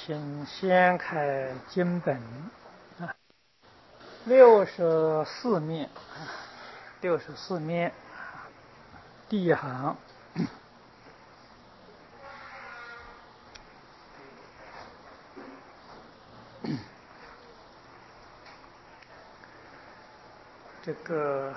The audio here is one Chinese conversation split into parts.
请掀开经本啊，64面，64面，第一行。这个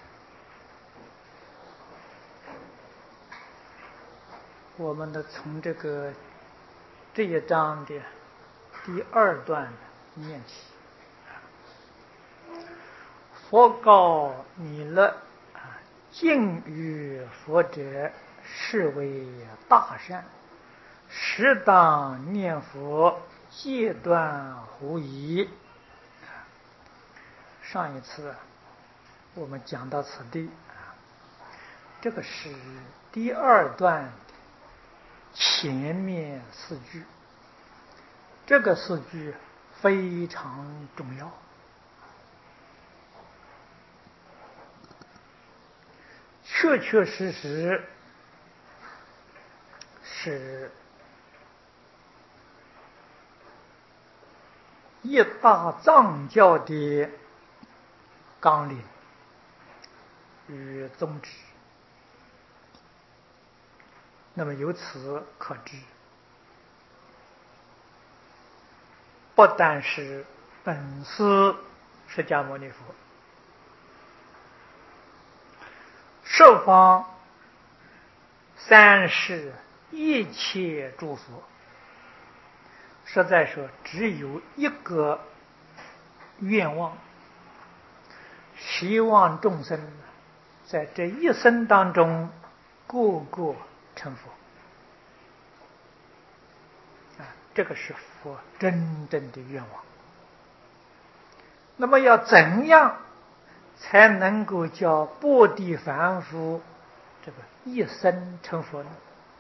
我们的从这一章的第二段念起。佛告弥勒：敬于佛者，是为大善，适当念佛，戒断狐疑。上一次我们讲到此地，这个是第二段前面4句，这个4句非常重要，确确实实是一大藏教的纲领与宗旨。那么由此可知，不但是本师释迦牟尼佛，十方三世一切诸佛，实在说只有一个愿望，希望众生在这一生当中个个成佛。这个是佛真正的愿望。那么要怎样才能够叫薄地凡夫这个一生成佛呢？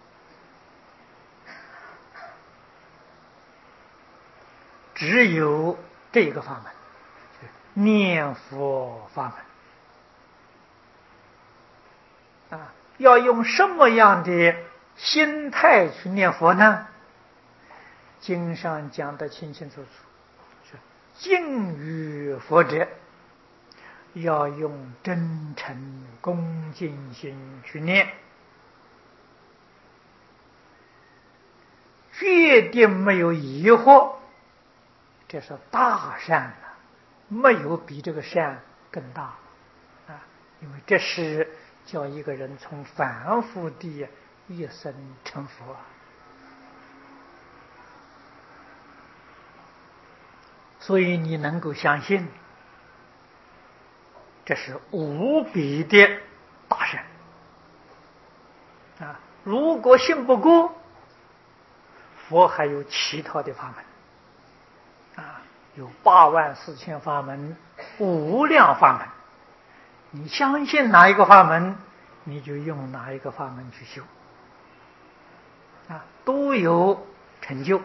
只有这个法门，念佛法门。要用什么样的心态去念佛呢？经上讲得清清楚楚，是敬于佛者，要用真诚恭敬心去念，决定没有疑惑，这是大善了，没有比这个善更大因为这是叫一个人从凡夫的一生成佛所以你能够相信，这是无比的大善如果信不过，佛还有其他的法门有84000法门，无量法门，你相信哪一个法门，你就用哪一个法门去修都有成就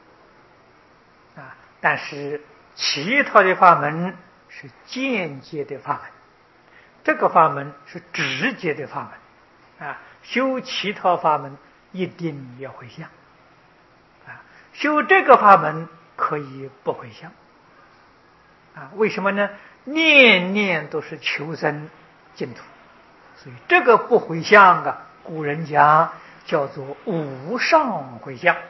但是其他的法门是间接的法门，这个法门是直接的法门修其他法门一定要回向修这个法门可以不回向为什么呢？念念都是求生净土，所以这个不回向古人讲叫做无上回向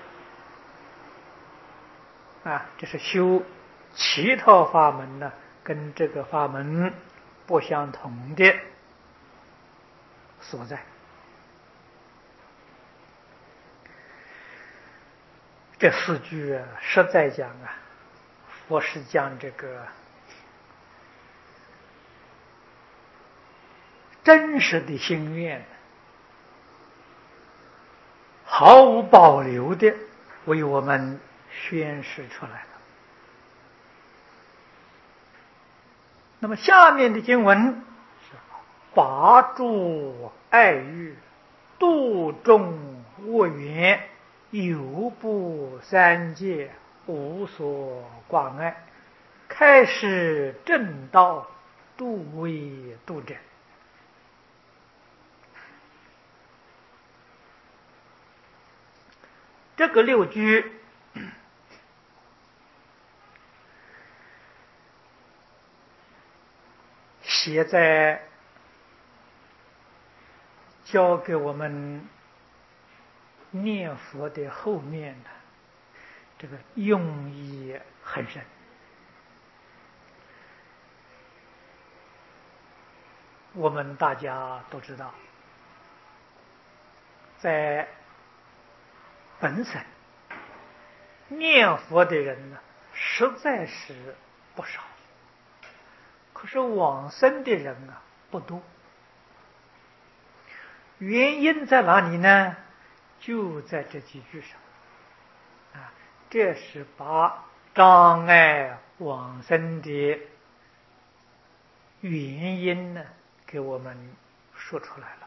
这是修其他法门呢，跟这个法门不相同的所在。这4句实在讲佛是将这个真实的心愿毫无保留的为我们宣示出来了。那么下面的经文是拔诸爱欲，度众恶缘，犹不三界，无所挂碍，开示正道，度为度者。这个6句写在教给我们念佛的后面呢，这个用意很深。我们大家都知道，在本省念佛的人呢，实在是不少，可是往生的人啊不多。原因在哪里呢？就在这几句上啊，这是把障碍往生的原因呢给我们说出来了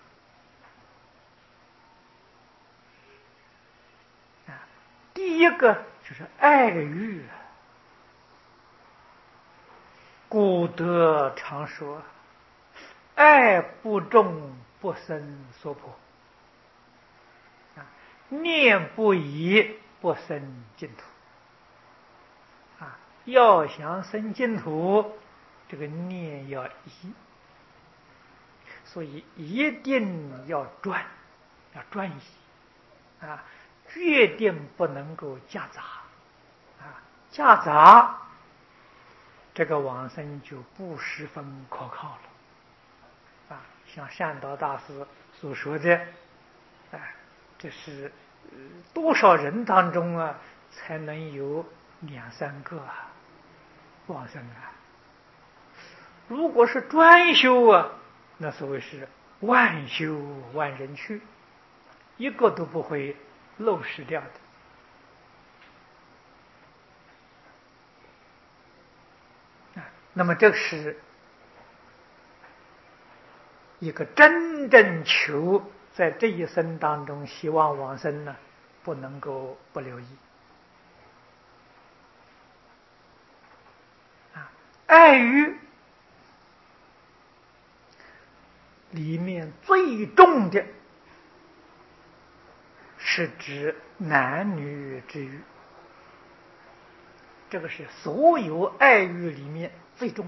啊。第一个就是爱欲，古德常说，爱不重，不生娑婆，念不移，不生净土。要想生净土，这个念要移，所以一定要专一决定不能够夹杂夹杂，这个往生就不十分可靠了像善导大师所说的这是多少人当中才能有2、3个往生如果是专修那所谓是万修万人去，一个都不会漏失掉的那么这是一个真正求在这一生当中希望往生呢，不能够不留意爱欲里面最重的是指男女之欲，这个是所有爱欲里面最重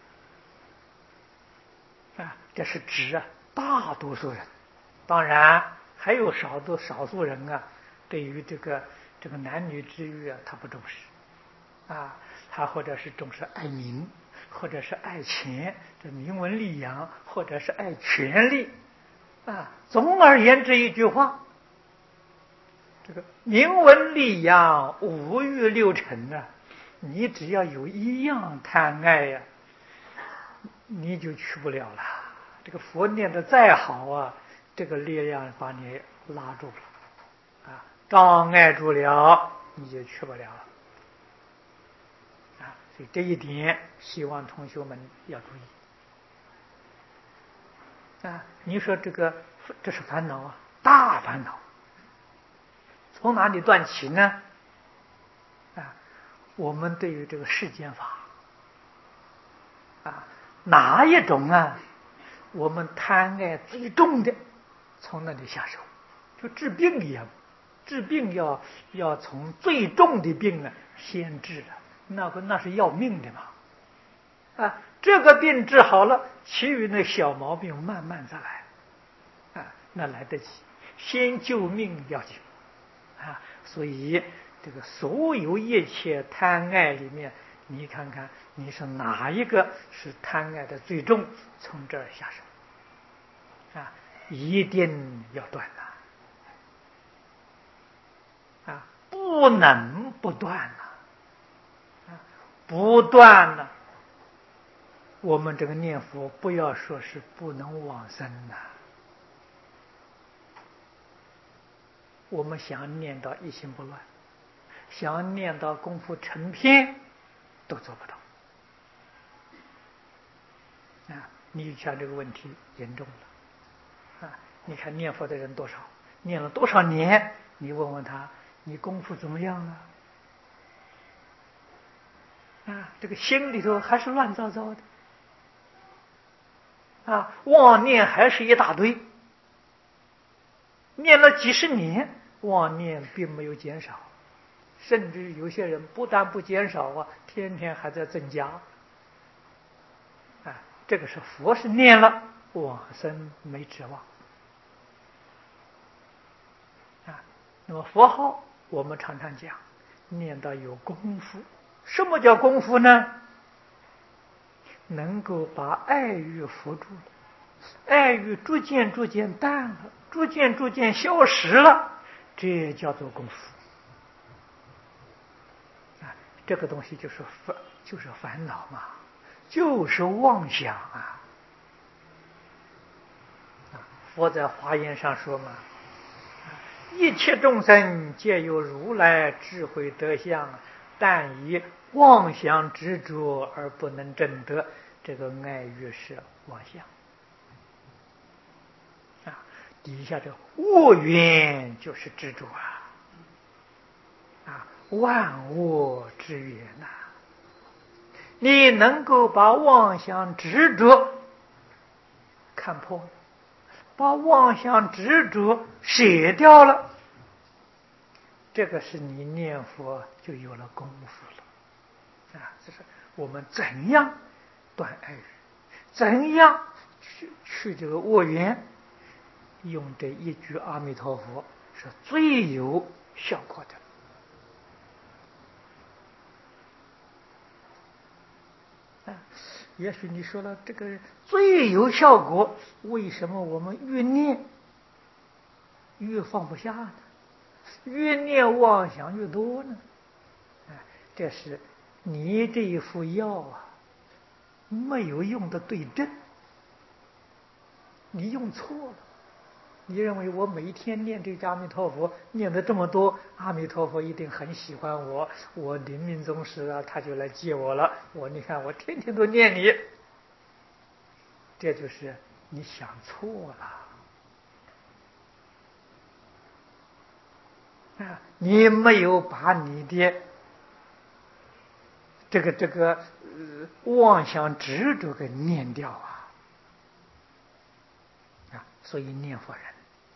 的这是指大多数人，当然还有少数人对于这个男女之欲他不重视他或者是重视爱名，或者是爱钱，这名闻利养，或者是爱权力总而言之一句话，这个名闻利养五欲六尘你只要有一样贪爱你就去不了了。这个佛念得再好这个力量把你拉住了障碍住了，你就去不了了所以这一点希望同学们要注意你说这是烦恼大烦恼，从哪里断起呢我们对于这个世间法哪一种我们贪爱最重的，从那里下手，就治病一样，治病要从最重的病先治那是要命的嘛这个病治好了，其余那小毛病慢慢再来那来得及，先救命要紧所以这个所有一切贪爱里面，你看看你是哪一个是贪爱的最重，从这儿下手一定要断不能不断不断了我们这个念佛不要说是不能往生我们想念到一心不乱，想念到功夫成片都做不到你想这个问题严重了你看念佛的人多少，念了多少年，你问问他你功夫怎么样这个心里头还是乱糟糟的妄念还是一大堆，念了几十年，妄念并没有减少，甚至有些人不但不减少天天还在增加这个是佛是念了，往生没指望。那么佛号我们常常讲，念到有功夫。什么叫功夫呢？能够把爱欲扶住了，爱欲逐渐淡了，逐渐消失了，这叫做功夫。这个东西就是烦恼嘛，就是妄想啊。佛在华严上说嘛，一切众生皆有如来智慧德相，但以妄想执着而不能证得。这个爱欲是妄想底下这恶缘就是执着万恶之源你能够把妄想执着看破，把妄想执着舍掉了，这个是你念佛就有了功夫了这是我们怎样断爱欲，怎样去这个恶缘，用这一句阿弥陀佛是最有效果的。也许你说了这个最有效果，为什么我们越念越放不下呢？越念妄想越多呢？这是你这一副药没有用的对症，你用错了。你认为我每天念这个阿弥陀佛，念的这么多，阿弥陀佛一定很喜欢我，我临命终时他就来接我了。你看我天天都念你，这就是你想错了你没有把你的这个妄想执着给念掉所以念佛人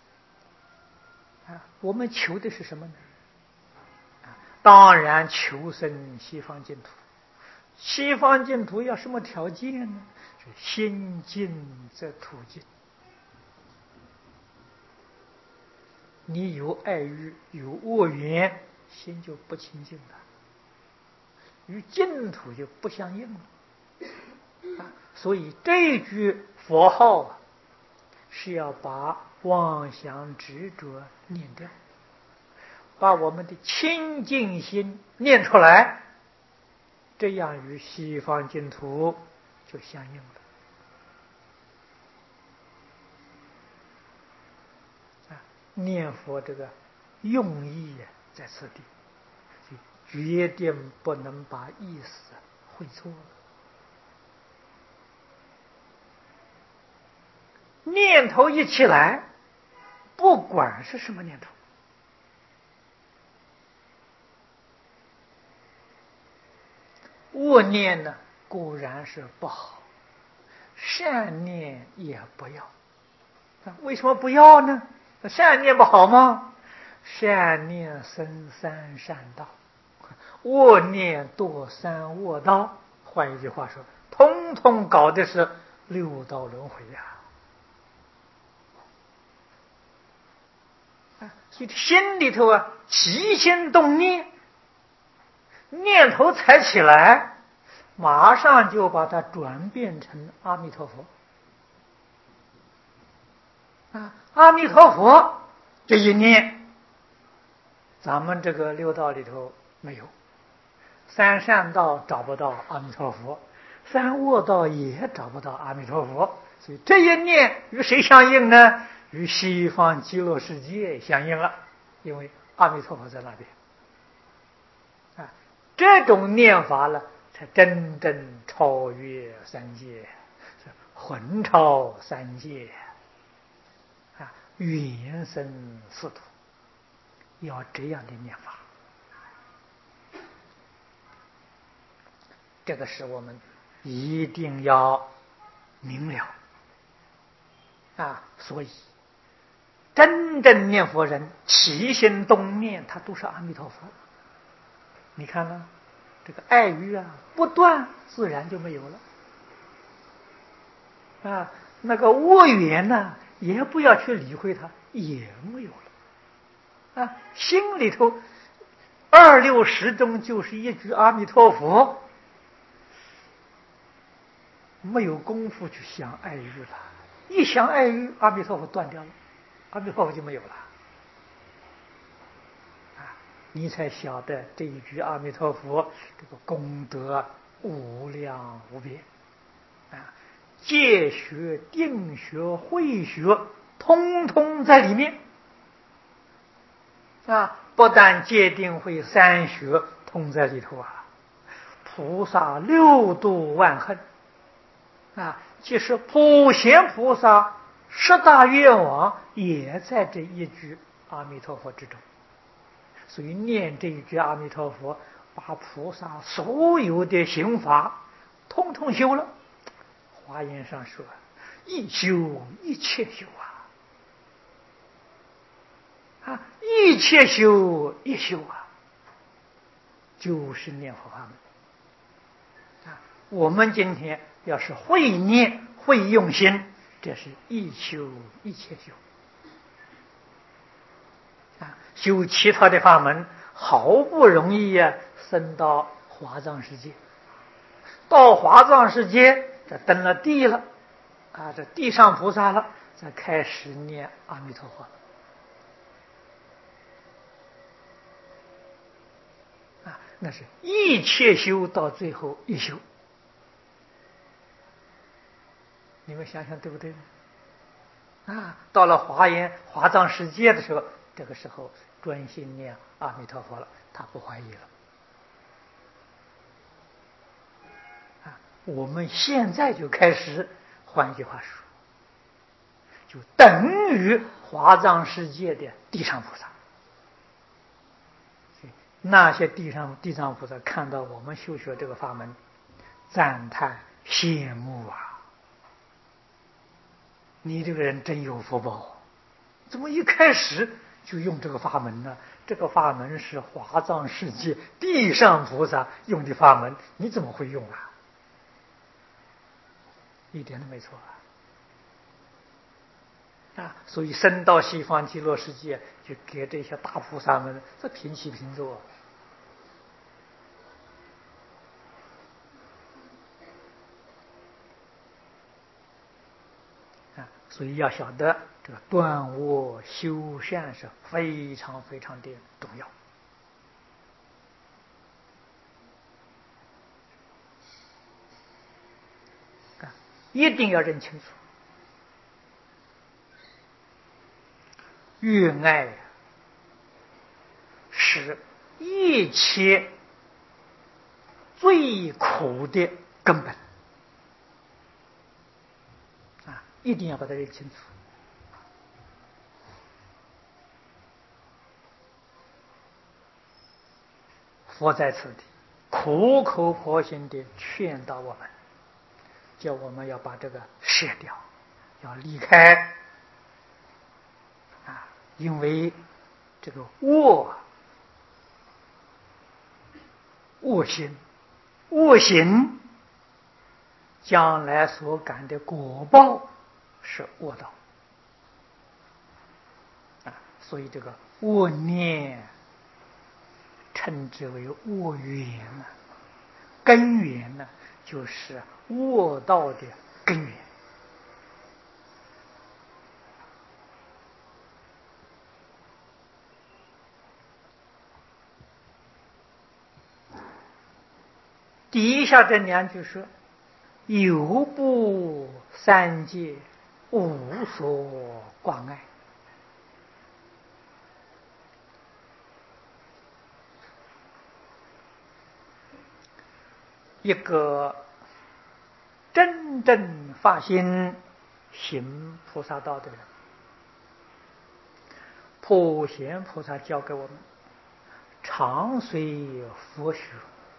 我们求的是什么呢？当然求生西方净土。西方净土要什么条件呢？是心净则土净。你有爱欲，有恶缘，心就不清净了，与净土就不相应了所以这句佛号是要把妄想执着念掉，把我们的清净心念出来，这样与西方净土就相应了念佛这个用意在此地，决定不能把意思会错了。念头一起来，不管是什么念头，恶念呢固然是不好，善念也不要。为什么不要呢？善念不好吗？善念生三善道，恶念堕三恶道。换一句话说，通通搞的是六道轮回所以心里头起心动念，念头才起来，马上就把它转变成阿弥陀佛阿弥陀佛这一念，咱们这个六道里头没有，三善道找不到阿弥陀佛，三恶道也找不到阿弥陀佛，所以这一念与谁相应呢？与西方极乐世界相应了，因为阿弥陀佛在那边这种念法呢，才真正超越三界，魂超三界远生四土，要这样的念法，这个是我们一定要明了所以真正念佛人起心动念，他都是阿弥陀佛。你看呢，这个爱欲不断，自然就没有了啊，那个恶缘呢，也不要去理会它，也没有了。啊，心里头二六时中就是一句阿弥陀佛，没有功夫去想爱欲了，一想爱欲，阿弥陀佛断掉了，阿弥陀佛就没有了。你才晓得这一句阿弥陀佛，这个功德无量无边啊！戒学、定学、慧学，通通在里面啊！不但戒定慧三学通在里头啊，菩萨六度万恨啊，即使普贤菩萨十大愿望也在这一句阿弥陀佛之中。所以念这一句阿弥陀佛，把菩萨所有的行法通通修了。华严上说，一修一切修啊，一切修一修啊，就是念佛法门啊。我们今天要是会念会用心，这是一修一切修。修其他的法门好不容易呀，升到华藏世界，到华藏世界这登了地了啊，这地上菩萨了，才开始念阿弥陀佛啊，那是一切修到最后一修，你们想想对不对啊？到了华藏世界的时候，这个时候专心念阿弥陀佛了，他不怀疑了啊。我们现在就开始，换句话说，就等于华藏世界的地上菩萨。那些地藏菩萨看到我们修学这个法门，赞叹羡慕啊！你这个人真有福报，怎么一开始就用这个法门呢？这个法门是华藏世界地上菩萨用的法门，你怎么会用啊？一点都没错啊！所以升到西方极乐世界，就给这些大菩萨们这平起平坐啊！所以要晓得这个断恶修善是非常非常的重要啊！一定要认清楚，愿爱是一切最苦的根本啊！一定要把它认清楚。佛在此地苦口婆心地劝导我们，叫我们要把这个舍掉，要离开啊！因为这个恶心将来所感的果报是恶道啊！所以这个恶念称之为恶缘啊，根源呢就是恶道的根源。底下这两句说：有部三界无所挂碍。一个真正发心行菩萨道的人，普贤菩萨教给我们常随佛学，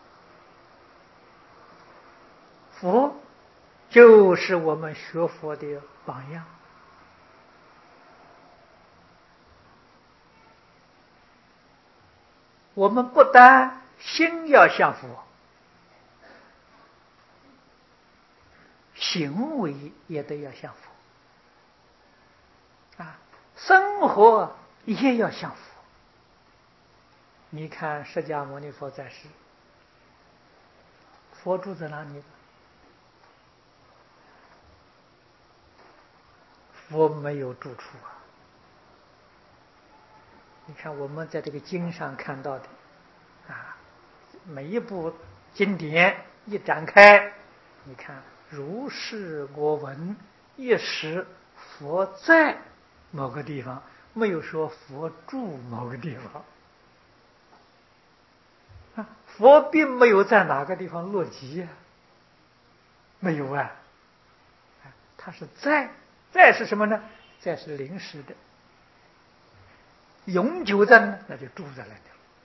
佛就是我们学佛的榜样。我们不但心要像佛， 行为也都要像佛生活也要像佛。你看释迦牟尼佛在世，佛住在哪里？佛没有住处你看我们在这个经上看到的每一部经典一展开，你看如是我闻，一时佛在某个地方，没有说佛住某个地方佛并没有在哪个地方落籍没有他是在是什么呢？在是临时的，永久在呢，那就住在那里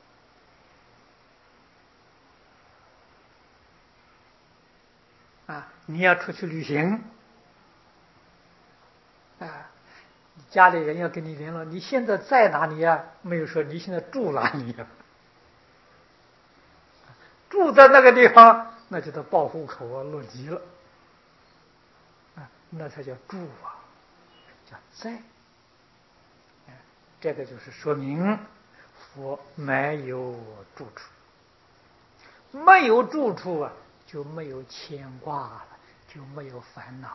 了你要出去旅行家里人要跟你联络，你现在在哪里没有说你现在住哪里住在那个地方，那就得报户口落籍了那才叫住叫在这个就是说明佛没有住处，没有住处就没有牵挂了，就没有烦恼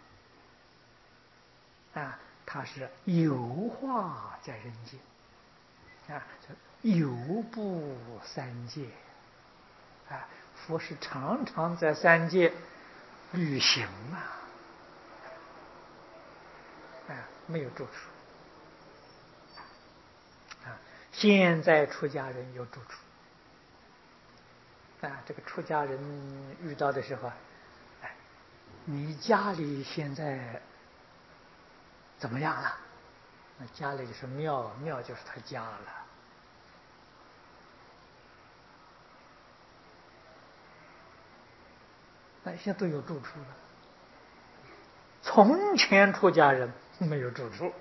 它是有化在人间游步三界佛是常常在三界旅行没有住处现在出家人有住处这个出家人遇到的时候你家里现在怎么样了？那家里就是庙，庙就是他家了现在都有住处了。从前出家人没有住处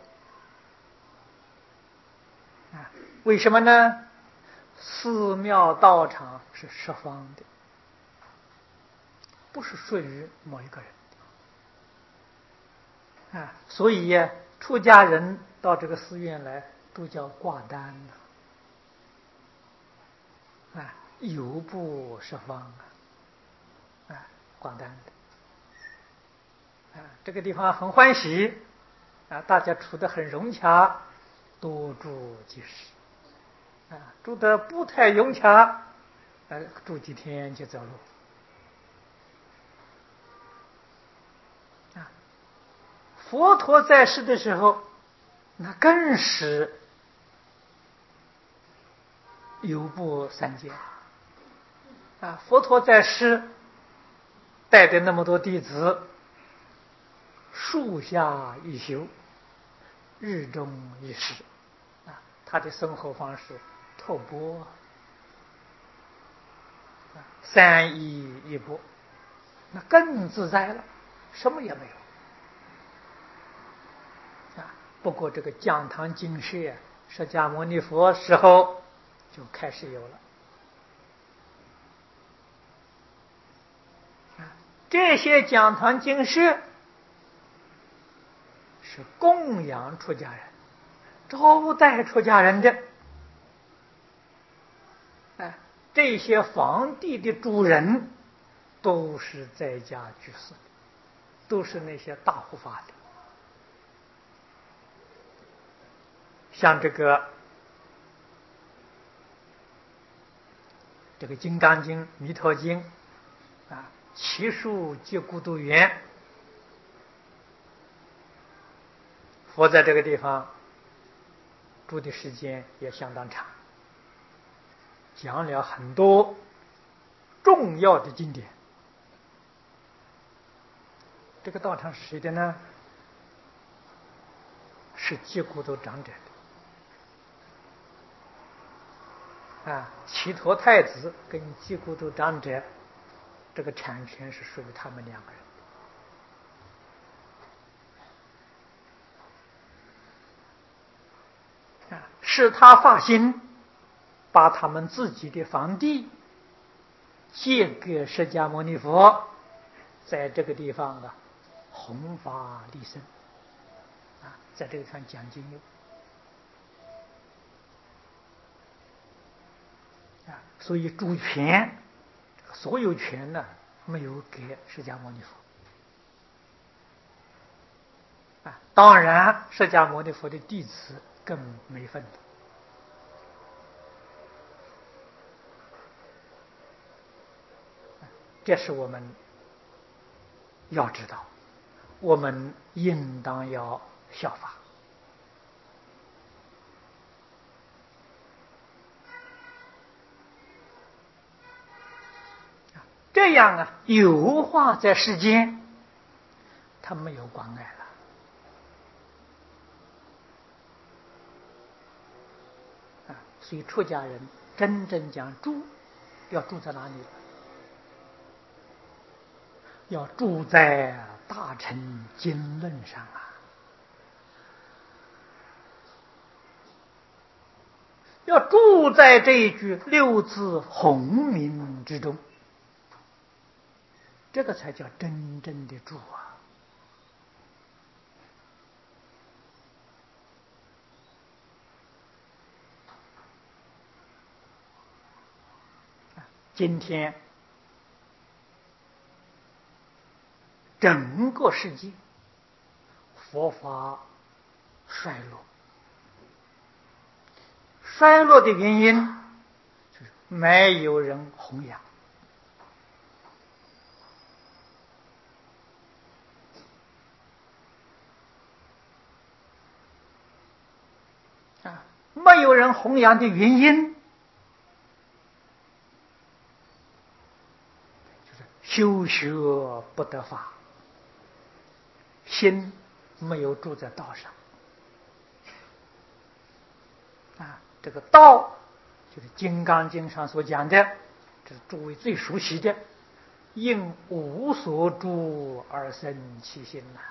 为什么呢？寺庙道场是十方的，不是属于某一个人所以出家人到这个寺院来都叫挂单游步十方挂单的这个地方很欢喜大家处得很融洽，多住几时住得不太融洽住几天就走路佛陀在世的时候，那更是游步三界佛陀在世带的那么多弟子，树下一宿，日中一食他的生活方式托钵三衣一钵，那更自在了，什么也没有不过这个讲堂经舍释迦牟尼佛时候就开始有了这些讲堂经舍是供养出家人，招待出家人的这些房地的主人都是在家居士，都是那些大护法的，像这个《金刚经》《弥陀经》祇树结孤独园，佛在这个地方住的时间也相当长，讲了很多重要的经典。这个道场是谁的呢？是结孤独长者的祇陀太子跟结孤独长者这个产权是属于他们两个人是他发心把他们自己的房地借给释迦牟尼佛， 在这个地方啊，弘法利生啊，在这个地方讲经有啊，所以主权，所有权呢没有给释迦牟尼佛啊，当然释迦牟尼佛的弟子更没份的。这是我们要知道，我们应当要效法。这样啊，有化在世间，他没有关爱了啊。所以出家人真正讲住，要住在哪里？要住在大乘经论上啊，要住在这一句六字洪名之中，这个才叫真正的住啊！今天整个世界佛法衰落，衰落的原因就是没有人弘扬啊，没有人弘扬的原因就是修学不得法，心没有住在道上啊。这个道就是《金刚经》上所讲的，这是诸位最熟悉的，应无所住而生其心呐。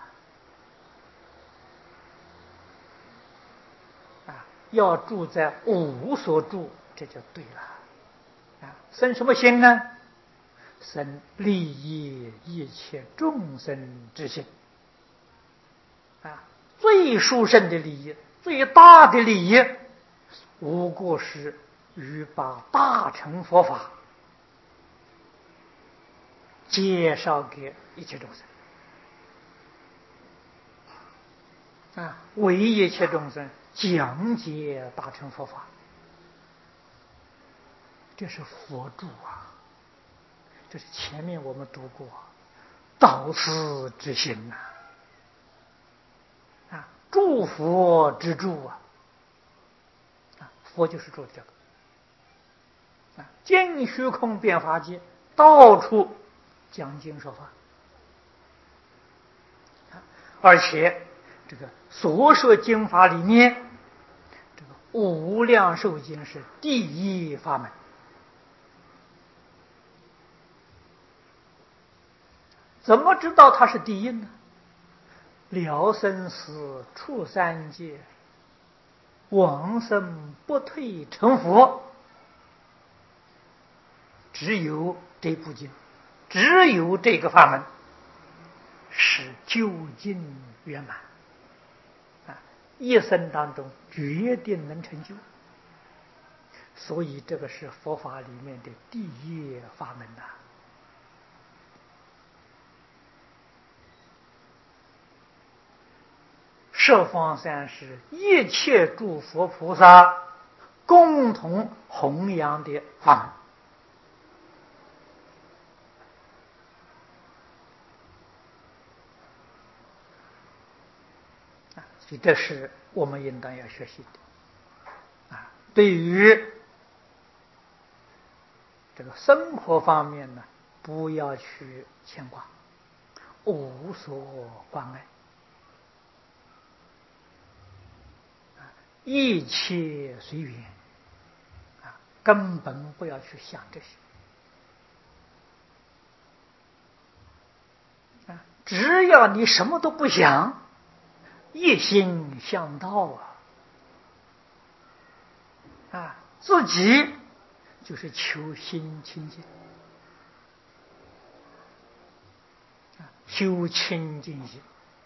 啊，要住在无所住，这就对了。啊，生什么心呢？生利益一切众生之心。啊，最殊胜的利益，最大的利益，无过是欲把大乘佛法介绍给一切众生啊，为一切众生讲解大乘佛法，这是佛住啊！这是前面我们读过道师之心呐，啊，诸佛之住啊，啊，佛就是住这个啊，尽虚空遍法界，到处讲经说法，而且这个所说经法里面，这个无量寿经是第一法门。怎么知道它是第一呢？了生死，出三界，往生不退成佛，只有这部经，只有这个法门是究竟圆满啊！一生当中决定能成就，所以这个是佛法里面的第一法门呐。十方三世一切诸佛菩萨共同弘扬的法门，所以这是我们应当要学习的啊。对于这个生活方面呢，不要去牵挂，无所关爱。一切随缘啊，根本不要去想这些啊！只要你什么都不想，一心向道啊，自己就是求心清净修清净心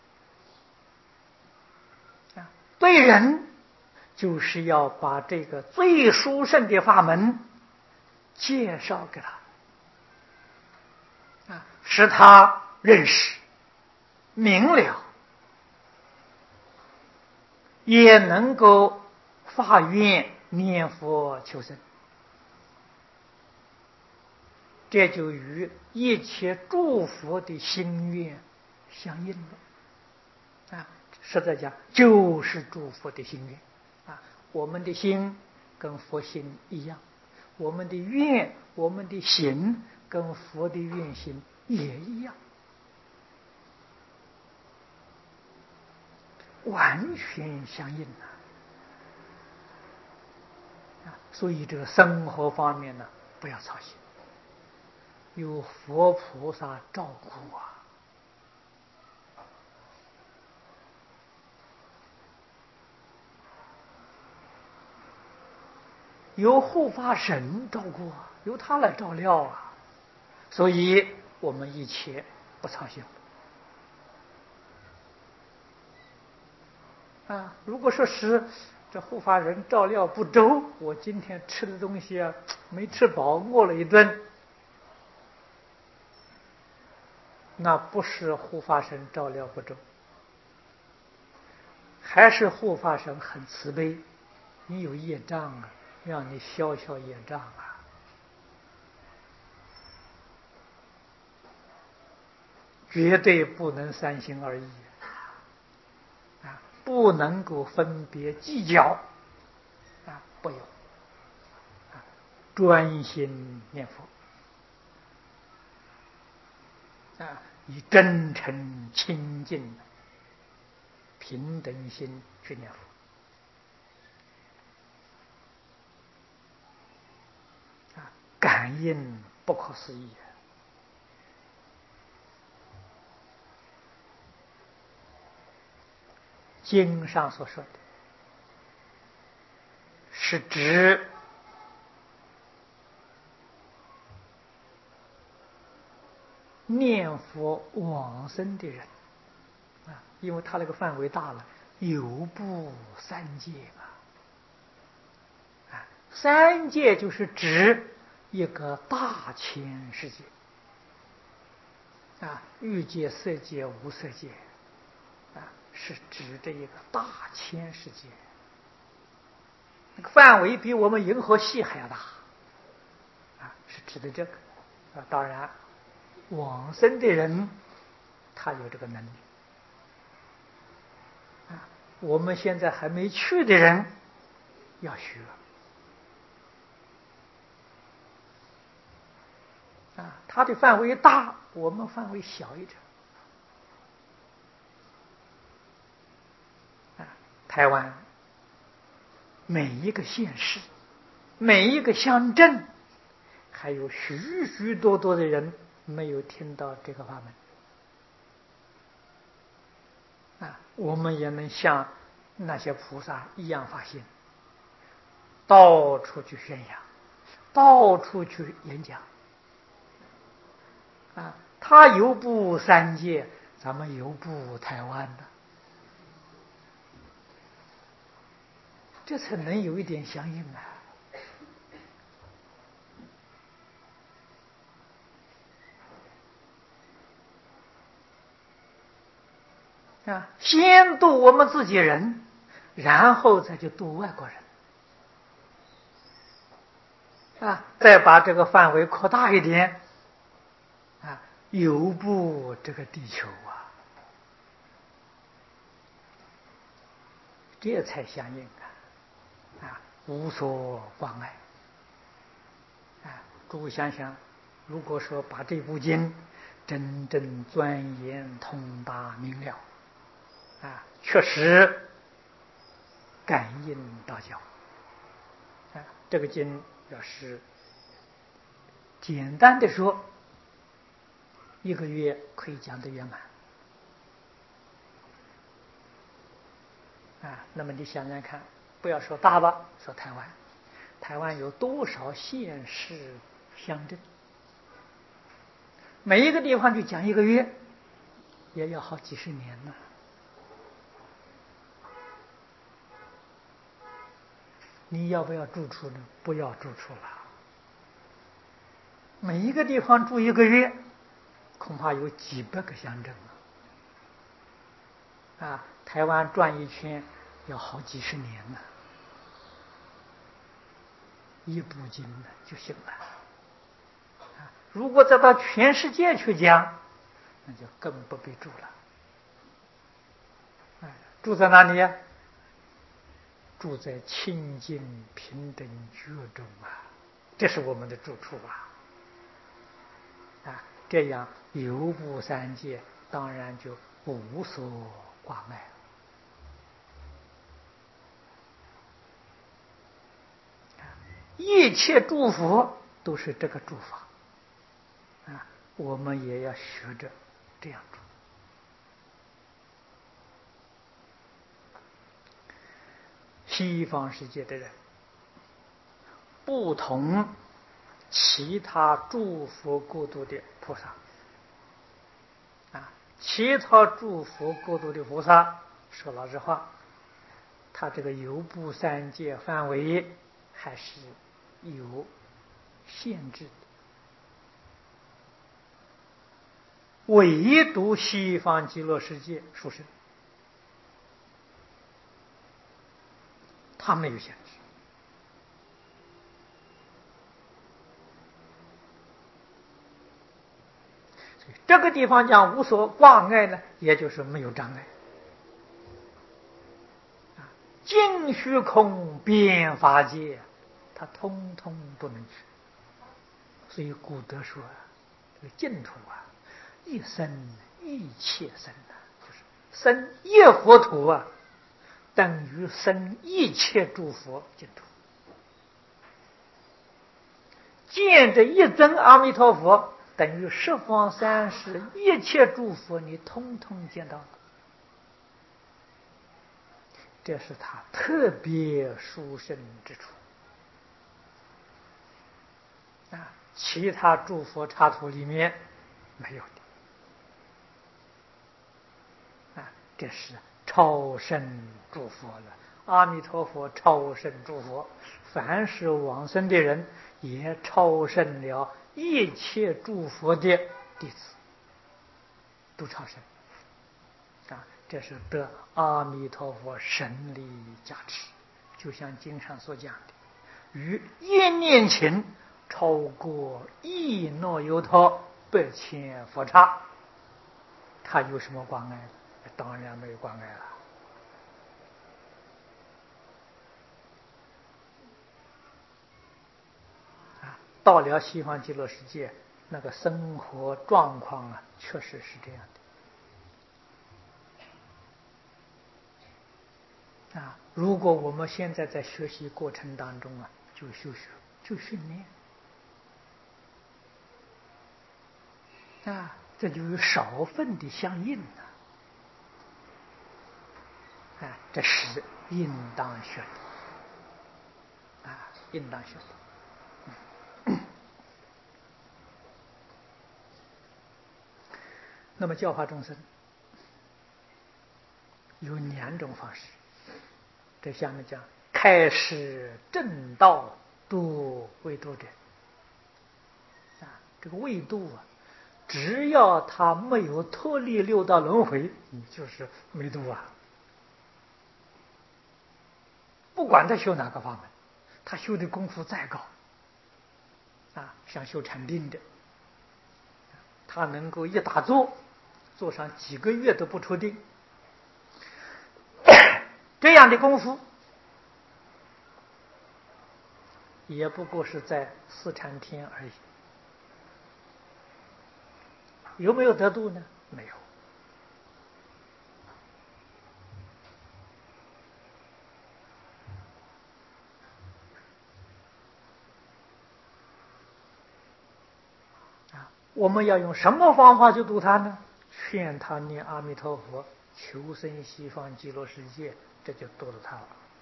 啊。对人就是要把这个最殊胜的法门介绍给他啊，使他认识明了，也能够发愿念佛求生。这就与一切诸佛的心愿相应了啊！实在讲，就是诸佛的心愿啊。我们的心跟佛心一样，我们的愿、我们的行跟佛的愿行也一样，完全相应啊！所以这个生活方面呢，不要操心。有佛菩萨照顾啊，有护法神照顾啊，由他来照料啊，所以我们一切不操心啊。如果说是这护法人照料不周，我今天吃的东西啊没吃饱，饿了一顿，那不是护法神照料不周，还是护法神很慈悲，你有业障啊，让你消消业障啊。绝对不能三心二意啊，不能够分别计较啊，不有啊，专心念佛啊，以真诚清净平等心去念佛啊，感应不可思议。经上所说的是指念佛往生的人啊，因为他那个范围大了，有部三界嘛啊，三界就是指一个大千世界啊，欲界、色界、无色界啊，是指这一个大千世界，那个范围比我们银河系还要大啊，是指的这个啊。当然，往生的人他有这个能力啊，我们现在还没去的人要学啊，它的范围大，我们范围小一点啊。台湾每一个县市、每一个乡镇，还有许许多多的人没有听到这个法门啊，我们也能像那些菩萨一样发心，到处去宣扬，到处去演讲啊。他游步三界，咱们游步台湾的，这才能有一点相应啊！先度我们自己人，然后再去度外国人啊，再把这个范围扩大一点啊，游步这个地球啊，这才相应啊，无所妨碍啊。诸位想想，如果说把这部经真正钻研通达明了啊，确实感应道教啊。这个经要是简单的说，一个月可以讲得圆满啊。那么你想想看，不要说大了，说台湾，台湾有多少县市乡镇？每一个地方就讲一个月也要好几十年呢。你要不要住处呢？不要住处了。每一个地方住1个月，恐怕有几百个乡镇啊！台湾转一圈要好几十年呢，一部经呢就行了。如果再到全世界去讲，那就更不必住了。住在哪里呀？住在清净平等觉中啊，这是我们的住处啊！这样游步三界，当然就无所挂碍。一切诸佛都是这个住法啊，我们也要学着这样住。西方世界的人不同其他诸佛国度的菩萨啊，其他诸佛国度的菩萨，说老实话，他这个游步三界范围还是有限制的。唯独西方极乐世界殊胜，他没有限制。这个地方讲无所挂碍呢，也就是没有障碍。尽虚空遍法界，他通通不能去。所以古德说这个净土一生一切生就是生一佛土等于生一切诸佛净土。见这一尊阿弥陀佛，等于十方三世一切诸佛，你通通见到了。这是他特别殊胜之处其他诸佛刹土里面没有的这是超胜诸佛了。阿弥陀佛超胜诸佛，凡是往生的人也超胜了一切诸佛的弟子，都超胜这是得阿弥陀佛神力加持。就像经上所讲的，于一念前超过一诺由他8,000佛刹，他有什么关爱？当然没有关爱了到了西方极乐世界，那个生活状况确实是这样的如果我们现在在学习过程当中就修学，就训练这就有少分的相应这是应当学的应当学的。那么教化众生有2种方式，这下面讲开示正道度未度者这个未度只要他没有脱离6道轮回，你就是没度不管他修哪个法门，他修的功夫再高像修禅定的，他能够一打坐坐上几个月都不出定，这样的功夫也不过是在4禅天而已。有没有得度呢？没有我们要用什么方法去度他呢？劝他念阿弥陀佛，求生西方极乐世界，这就度了他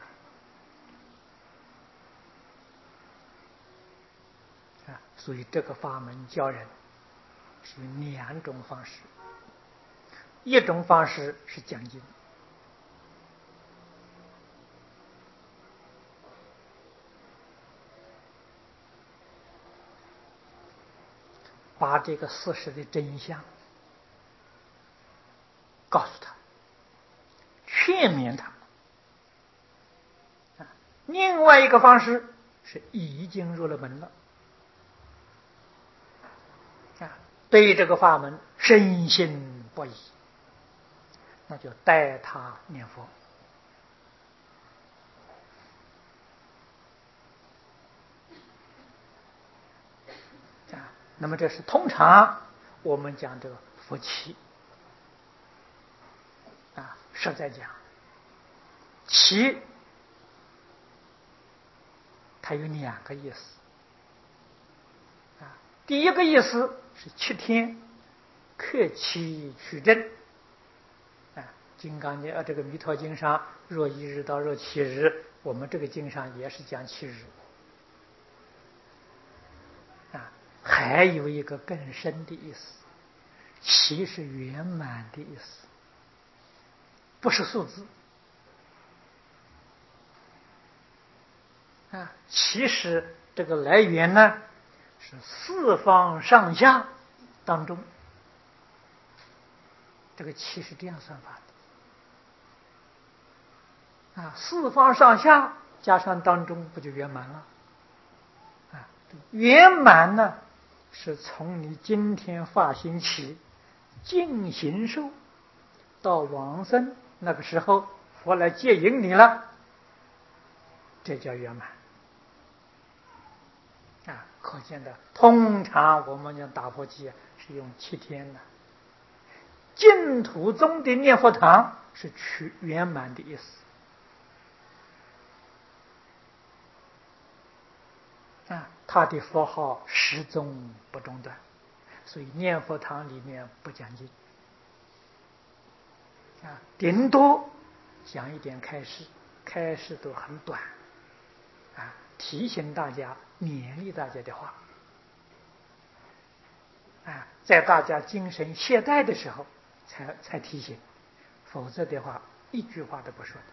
了所以这个法门教人是2种方式。 一种方式是讲经，把这个事实的真相告诉他，劝勉他。另外一个方式是已经入了门了，对这个法门深信不疑，那就带他念佛。那么这是通常我们讲这个佛七实在讲，七它有两个意思第一个意思是7天克期取证金刚经这个弥陀经上若1日到若7日，我们这个经上也是讲7日还有一个更深的意思，七是圆满的意思，不是数字其实这个来源呢是四方上下当中，这个七是这样算法的四方上下加上当中不就圆满了圆满呢是从你今天发心起尽形寿到往生那个时候，佛来接引你了，这叫圆满可见的。通常我们讲打佛七是用7天的，净土中的念佛堂是取圆满的意思他的佛号始终不中断，所以念佛堂里面不讲经顶多讲一点开示，开示都很短提醒大家勉励大家的话在大家精神懈怠的时候才提醒，否则的话一句话都不说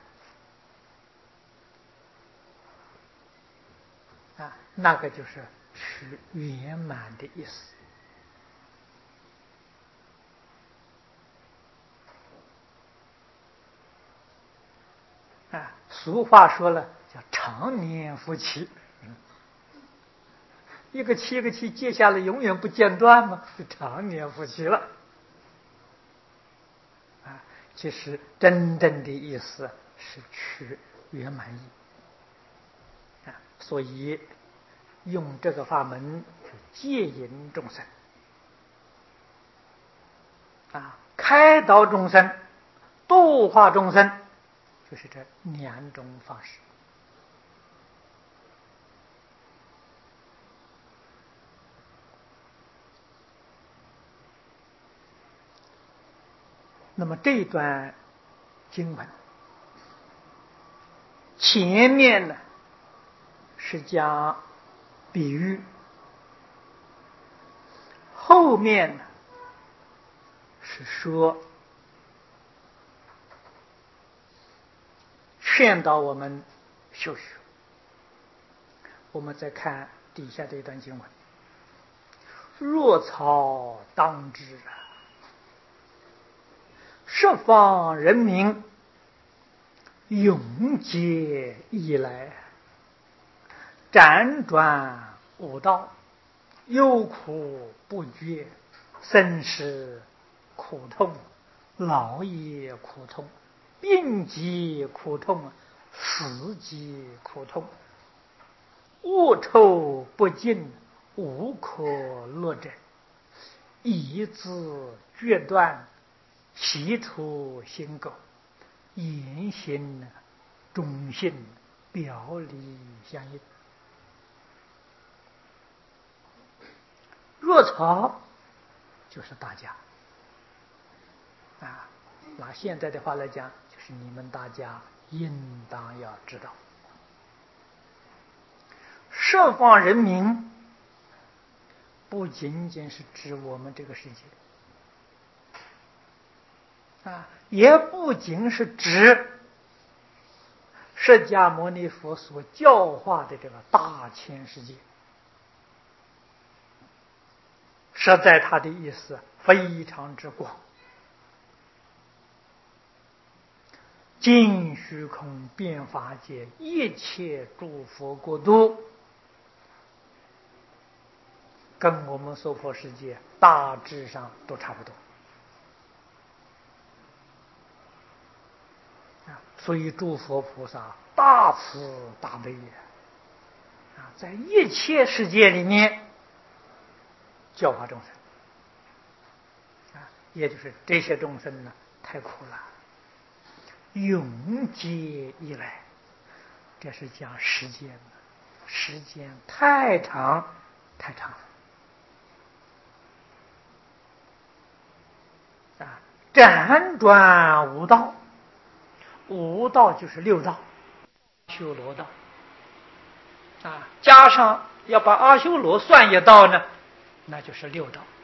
那个就是取圆满的意思俗话说了叫常年夫妻一个七接下来永远不间断嘛，就常年夫妻了其实真正的意思是取圆满意所以用这个法门戒引众生开导众生度化众生，就是这2种方式那么这一段经文前面呢是讲比喻，后面呢是说劝导我们修学。我们再看底下这一段经文，若草当知十方人民永劫以来辗转悟道，忧苦不绝，生死苦痛，老也苦痛，病疾苦痛，死疾苦痛，恶臭不尽，无可乐者，以自决断，企图心垢，言行忠信，表里相应。若草就是大家拿现在的话来讲，就是你们大家应当要知道，十方人民不仅仅是指我们这个世界也不仅是指释迦牟尼佛所教化的这个大千世界，实在他的意思非常之广，尽虚空遍法界一切诸佛国度，跟我们娑婆世界大致上都差不多。所以诸佛菩萨大慈大悲在一切世界里面教化众生也就是这些众生呢太苦了，永劫以来，这是讲时间，时间太长太长了辗转无道，五道就是六道，修罗道加上要把阿修罗算一道呢，那就是六道。